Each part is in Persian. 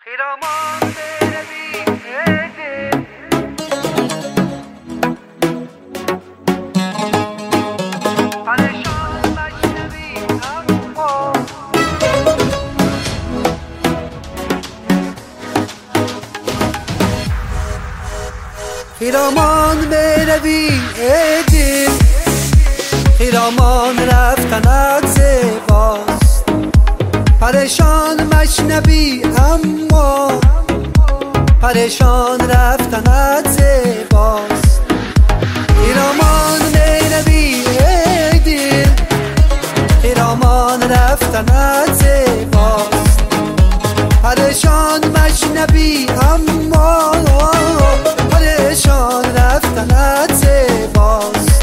خیرامان بروی دل پریشان مشنوی اما خیرامان بروی دل خیرامان رفتنت زیباست پریشان مشنوی اما پریشان رفتنت زیباست خیرامان بروی دل خیرامان رفتنت زیباست پریشان مشنوی اما پریشان رفتنت زیباست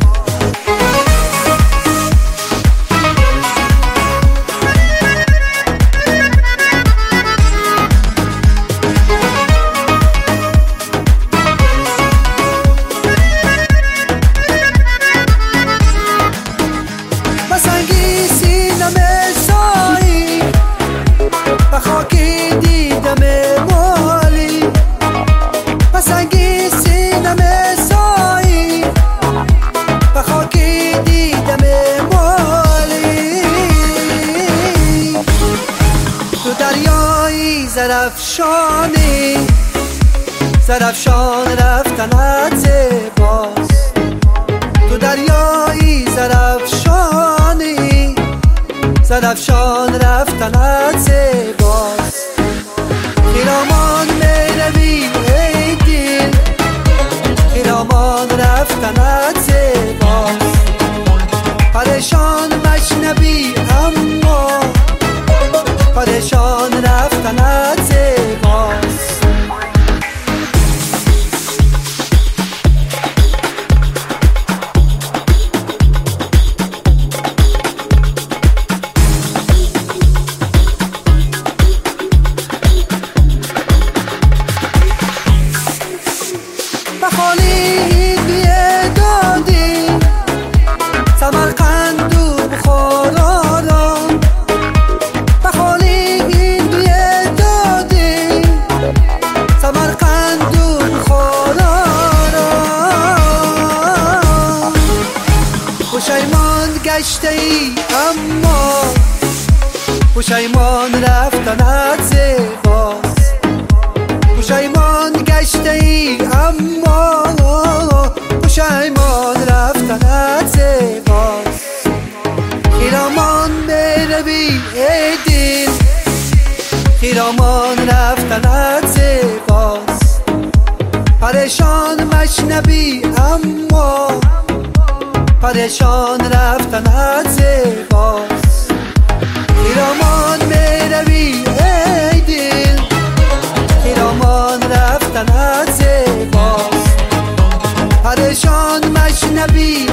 بسنگی سینم سایی و خاکی دیدم مالی بسنگی سینم سایی و خاکی دیدم مالی تو دریایی زرفشانی زرفشان رفتنت زیباست تو دریایی زرفشانی زرفشان رفتنت زیباست خیرامان بروی ای دل خیرامان رفتنت زیباست پریشان مشنوی اما پریشان رفتنت زیباست بخالی بیه دادی سمرقند و بخارا بخالی بیه دادی سمرقند و بخارا پشیمان گشته ای اما پشیمان رفتنت زیباست پشیمان گشته ای اما پشیمان رفتنت زیباست خیرامان بروی ای دل خیرامان رفتنت زیباست پریشان مشنوی اما پریشان رفتنت زیباست خیرامان بروی ای دل خیرامان رفتنت زیباست پریشان مشنوی